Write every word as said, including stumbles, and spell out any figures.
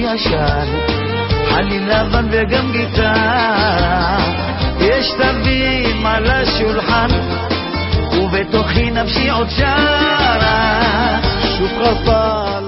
ישן, חליל לבן וגם גיטרה, יש תווים על השולחן ובתוכי נפשי עוד שרה. שוב חלפה